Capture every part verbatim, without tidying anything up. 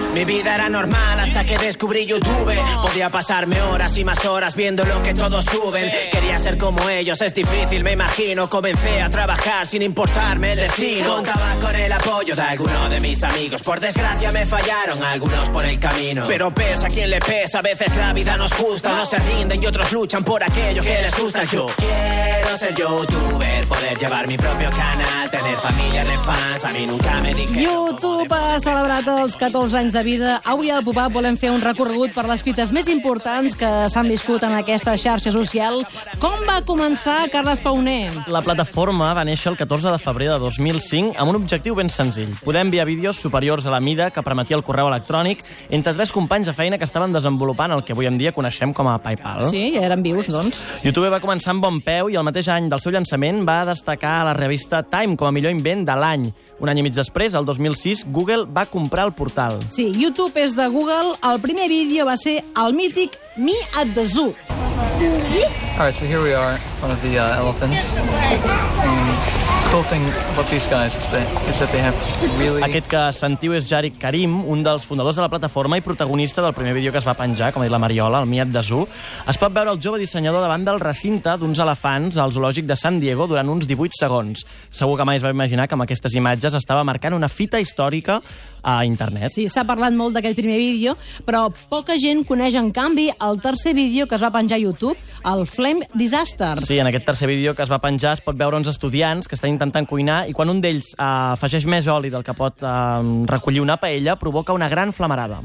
Mi vida era normal hasta que descubrí YouTube. Podía pasarme horas y más horas viendo lo que todos suben. Quería ser como ellos, es difícil, me imagino. Comencé a trabajar sin importarme el destino. Contaba con el apoyo de alguno de mis amigos. Por desgracia me fallaron algunos por el camino. Pero pesa a quien le pesa, a veces la vida nos gusta. Unos se rinden y otros luchan por aquello que les gusta. Yo quiero ser youtuber, poder llevar mi propio canal, tener familia de fans. A mí nunca me dijeron... YouTube ha celebrat els catorze anys de vida. Avui al Pop-Up volem fer un recorregut per les fites més importants que s'han viscut en aquesta xarxa social. Com va començar, Carles Pauner? La plataforma va néixer el catorze de febrer de dos mil cinc amb un objectiu ben senzill: poder enviar vídeos superiors a la mida que permetia el correu electrònic entre tres companys de feina que estaven desenvolupant el que avui en dia coneixem com a PayPal. Sí, ja eren vius, doncs. YouTube va començar amb bon peu i el mateix any del seu llançament va destacar a la revista Time com a millor invent de l'any. Un any i mig després, el dos mil sis, Google va comprar el portal. Sí, YouTube és de Google. El primer vídeo va ser el mític Me at the Zoo. All right, so here we are, one of the uh, elephants. And the cool thing about these guys is that, is that they have really... Aquest que sentiu és Jarick Karim, un dels fundadors de la plataforma i protagonista del primer vídeo que es va penjar, com ha dit la Mariola, el Me at the Zoo. Es pot veure el jove dissenyador davant del recinte d'uns elefants al zoològic de San Diego durant uns divuit segons. Segur que mai es va imaginar que amb aquestes imatges estava marcant una fita històrica a internet. Sí, s'ha parlat molt d'aquell primer vídeo, però poca gent coneix, en canvi, el tercer vídeo que es va penjar a YouTube, el Flame Disaster. Sí, en aquest tercer vídeo que es va penjar es pot veure uns estudiants que estan intentant cuinar i quan un d'ells eh, afegeix més oli del que pot eh, recollir una paella, provoca una gran flamarada.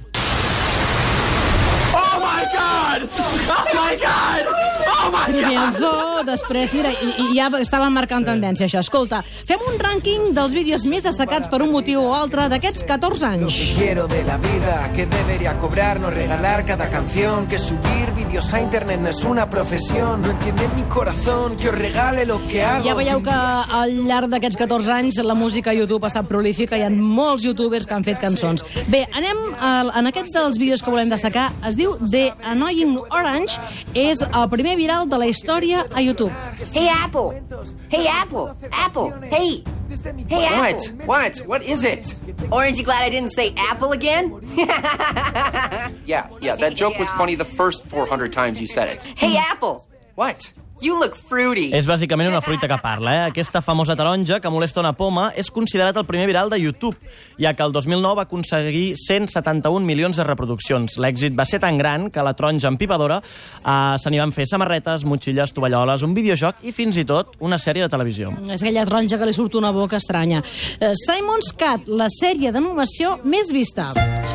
Oh my God! Oh my God! Oh my God! Zoo, després, mira, i, i ja estaven marcant tendència, això. Escolta, fem un rànquing dels vídeos més destacats per un motiu o altre d'aquests catorze anys. Quiero de la vida que debería cobrar, no regalar cada canción, que subir vídeos a internet no es una profesión, no entiende mi corazón que os regale lo que hago. Ja veieu que al llarg d'aquests catorze anys la música a YouTube ha estat prolífica, hi ha molts youtubers que han fet cançons. Bé, anem a, en aquest dels vídeos que volem destacar, es diu The Annoying Orange, és el primer viral de la història a YouTube. Hey, Apple! Hey, Apple! Apple! Hey! Hey, Apple! What? What? What is it? Orange, you glad I didn't say Apple again? Yeah, yeah, that joke was funny the first four hundred times you said it. Hey, Apple! What? You look fruity. És bàsicament una fruita que parla, eh? Aquesta famosa taronja que molesta una poma és considerat el primer viral de YouTube, ja que el dos mil nou va aconseguir cent setanta-un milions de reproduccions. L'èxit va ser tan gran que la taronja empipadora eh, se n'hi van fer samarretes, motxilles, tovalloles, un videojoc i fins i tot una sèrie de televisió. És aquella taronja que li surt una boca estranya. Uh, Simon's Cat, la sèrie d'animació més vista.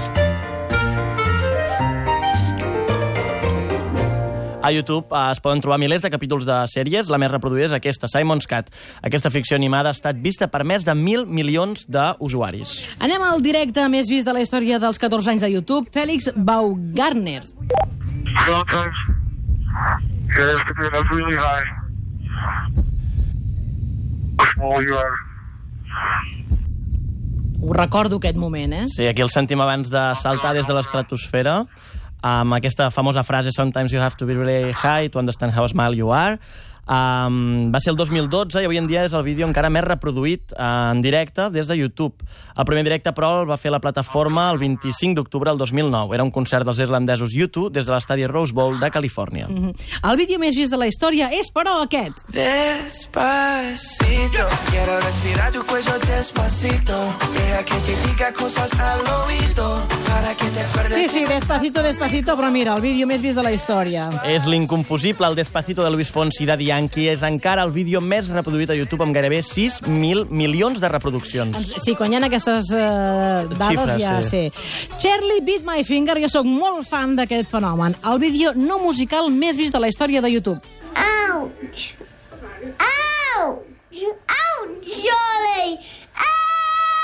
A YouTube eh, es poden trobar milers de capítols de sèries. La més reproduïda és aquesta, Simon's Cat. Aquesta ficció animada ha estat vista per més de mil milions d'usuaris. Anem al directe més vist de la història dels catorze anys de YouTube, Félix Baumgartner. Sometimes you have to be up really high. The smaller you are. Ho recordo, aquest moment, eh? Sí, aquí el sentim abans de saltar des de l'estratosfera, amb aquesta famosa frase "Sometimes you have to be really high to understand how small you are". Um, va ser el dos mil dotze i avui en dia és el vídeo encara més reproduït uh, en directe des de YouTube. El primer directe, però, el va fer la plataforma el vint-i-cinc d'octubre del dos mil nou. Era un concert dels irlandesos U dos des de l'estadi Rose Bowl de Califòrnia. Mm-hmm. El vídeo més vist de la història és, però, aquest. Despacito, quiero respirar tu cuello despacito, deja que te diga cosas al oído, para que te acuerdes. Sí, sí, despacito, despacito, però mira, el vídeo més vist de la història. És l'inconfusible, el Despacito de Luis Fonsi de Yankee. És encara el vídeo més reproduït a YouTube amb gairebé sis mil milions de reproduccions. Sí, quan hi ha aquestes uh, dades Xifres, ja sí. sé. Charlie Beat My Finger, jo sóc molt fan d'aquest fenomen. El vídeo no musical més vist de la història de YouTube. Ouch! Ouch! Ouch, Charlie!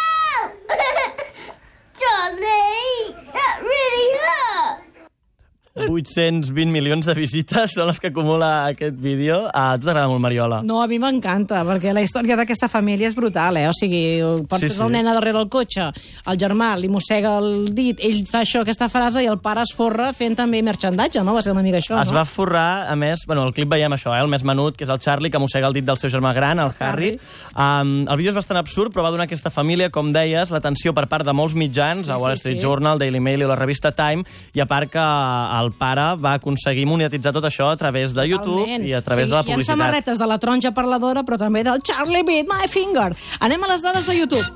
Ouch! Charlie! That really hurt! vuit-cents vint milions de visites són les que acumula aquest vídeo. A tu t'agrada molt, Mariola? No, a mi m'encanta, perquè la història d'aquesta família és brutal, eh? O sigui, portes sí, sí. el nen a darrere del cotxe, el germà li mossega el dit, ell fa això, aquesta frase, i el pare es forra fent també merchandatge, no? Va ser una mica això, es no? va forrar, a més, bueno, al clip veiem això, eh? El més menut, que és el Charlie, que mossega el dit del seu germà gran, el Harry. Um, el vídeo és bastant absurd, però va donar a aquesta família, com deies, l'atenció per part de molts mitjans, sí, el Wall Street sí, sí. Journal, Daily Mail i la revista Time, i a part que el pare va aconseguir monetitzar tot això a través de YouTube Totalment. I a través sí, de la publicitat. Hi ha samarretes de la taronja parladora, però també del Charlie Beat My Finger. Anem a les dades de YouTube.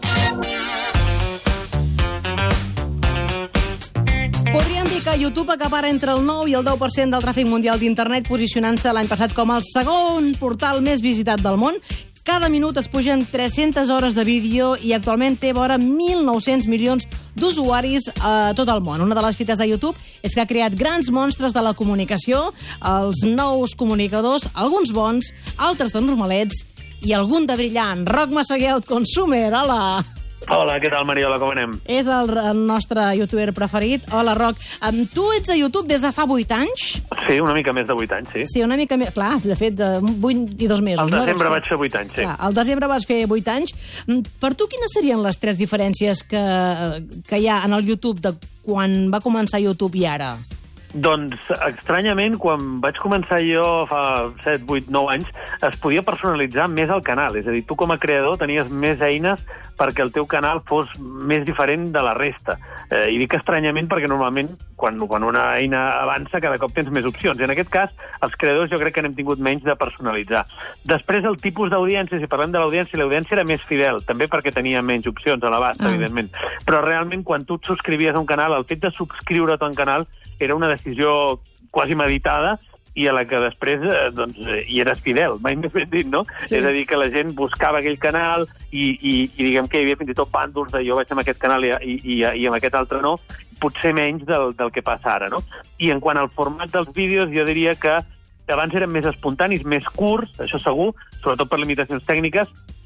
Podríem dir que YouTube acapara entre el nou i el deu per cent del tràfic mundial d'internet, posicionant-se l'any passat com el segon portal més visitat del món. Cada minut es pugen tres-centes hores de vídeo i actualment té vora mil nou-cents milions d'usuaris a tot el món. Una de les fites de YouTube és que ha creat grans monstres de la comunicació, els nous comunicadors, alguns bons, altres de normalets i algun de brillant. Roc Massaguer, Consumer, hola! Hola, què tal, Mariola, com anem? És el, el nostre youtuber preferit. Hola, Roc. Um, tu ets a YouTube des de fa vuit anys? Sí, una mica més de vuit anys, sí. Sí, una mica més. Clar, de fet, de vuit i dos mesos. Al desembre no? vaig fer vuit anys, sí. Clar, al desembre vas fer vuit anys. Per tu, quines serien les tres diferències que, que hi ha en el YouTube de quan va començar YouTube i ara? Doncs, estranyament, quan vaig començar jo fa set, vuit, nou anys, es podia personalitzar més el canal. És a dir, tu com a creador tenies més eines perquè el teu canal fos més diferent de la resta. Eh, I dic estranyament perquè normalment quan, quan una eina avança cada cop tens més opcions. I en aquest cas, els creadors jo crec que n'hem tingut menys de personalitzar. Després, el tipus d'audiència, si parlem de l'audiència, l'audiència era més fidel, també perquè tenia menys opcions a l'abast, ah. evidentment. Però realment, quan tu et subscrivies a un canal, el fet de subscriure't a un canal era una decisió quasi meditada i a la que després eh, doncs, eh, hi eres fidel, mai més ben dit, no? Sí. És a dir, que la gent buscava aquell canal i, i, i diguem que hi havia fins i tot bàndols de jo vaig amb aquest canal i, i, i, i amb aquest altre no, potser menys del, del que passa ara, no? I en quant al format dels vídeos, jo diria que abans eren més espontanis, més curts, això segur, sobretot per limitacions tècniques,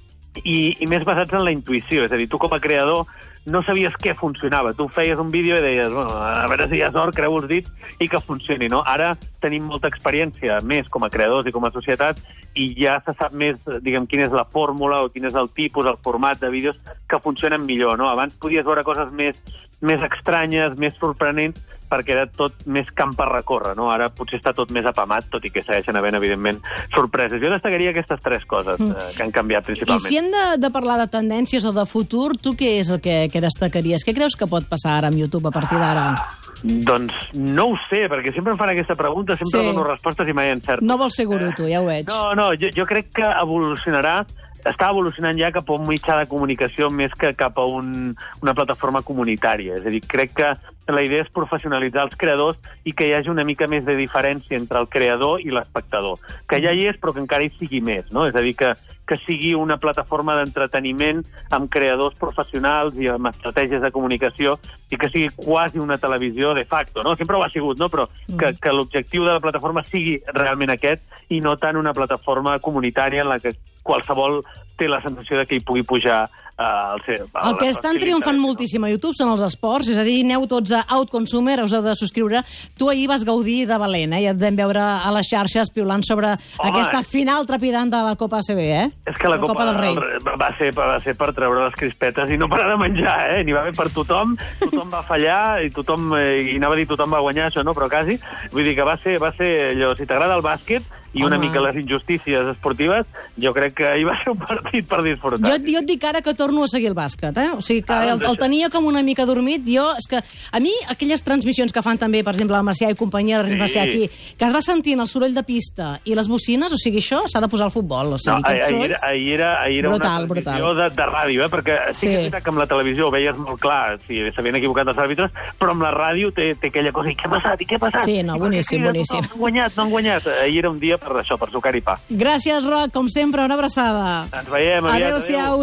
i, i més basats en la intuïció. És a dir, tu com a creador no sabies què funcionava. Tu feies un vídeo i deies, bueno, a veure si hi ha sort, creu els dits i que funcioni, no? Ara tenim molta experiència, més com a creadors i com a societat, i ja se sap més, diguem, quina és la fórmula o quin és el tipus, el format de vídeos que funcionen millor, no? Abans podies veure coses més, més estranyes, més sorprenents, perquè era tot més camp per recórrer, no? Ara potser està tot més apamat, tot i que segueixen havent, evidentment, sorpreses. Jo destacaria aquestes tres coses eh, que han canviat principalment. I si hem de, de parlar de tendències o de futur, tu què és el que, que destacaries? Què creus que pot passar ara amb YouTube a partir d'ara? Doncs no ho sé, perquè sempre em fan aquesta pregunta, sempre sí. dono respostes i mai encerto. No vols ser gurú, tu, ja ho veig. No, no, jo, jo crec que evolucionarà, està evolucionant ja cap a un mitjà de comunicació més que cap a un, una plataforma comunitària. És a dir, crec que la idea és professionalitzar els creadors i que hi hagi una mica més de diferència entre el creador i l'espectador. Que ja hi és, però que encara hi sigui més, no? És a dir, que, que sigui una plataforma d'entreteniment amb creadors professionals i amb estratègies de comunicació i que sigui quasi una televisió de facto, no? Sempre ho ha sigut, no? Però que, que l'objectiu de la plataforma sigui realment aquest i no tant una plataforma comunitària en la que qualsevol té la sensació de que hi pugui pujar uh, el seu... El que estan triomfant moltíssim a YouTube són els esports, és a dir, aneu tots a Outconsumer, us heu de subscriure. Tu ahir vas gaudir de valent, eh? I et vam veure a les xarxes piulant sobre Home, aquesta final trepidant de la Copa A C B, eh? És que la, la Copa, Copa del Rei va ser, va ser per treure les crispetes i no parar de menjar, eh? N'hi va haver per tothom, tothom va fallar i tothom, eh, i anava a dir tothom va guanyar, això no, però quasi. Vull dir que va ser, va ser allò, si t'agrada el bàsquet, i una Home. mica les injustícies esportives, jo crec que hi va ser un partit per disfrutar. Jo, jo et dic ara que torno a seguir el bàsquet, eh? O sigui que ah, el, el tenia com una mica dormit. Jo, és que a mi, aquelles transmissions que fan també, per exemple, el Macià i companyia, el sí. Macià aquí, que es va sentint el soroll de pista i les bocines, o sigui, això s'ha de posar al futbol. O sigui, no, ahir, ahir, ahir era, ahir era brutal, una transmissió de, de ràdio, eh? Perquè sí, sí que és veritat que amb la televisió ho veies molt clar, si s'havien equivocat els àrbitres, però amb la ràdio té, té aquella cosa, i què ha passat, i què ha passat? Sí, no, boníssim, boníssim. No han guanyat, no han guanyat. Ahir era un dia per això, per sucar i pa. Gràcies, Roc, com sempre, una abraçada. Ens veiem aviat. Adéu-siau.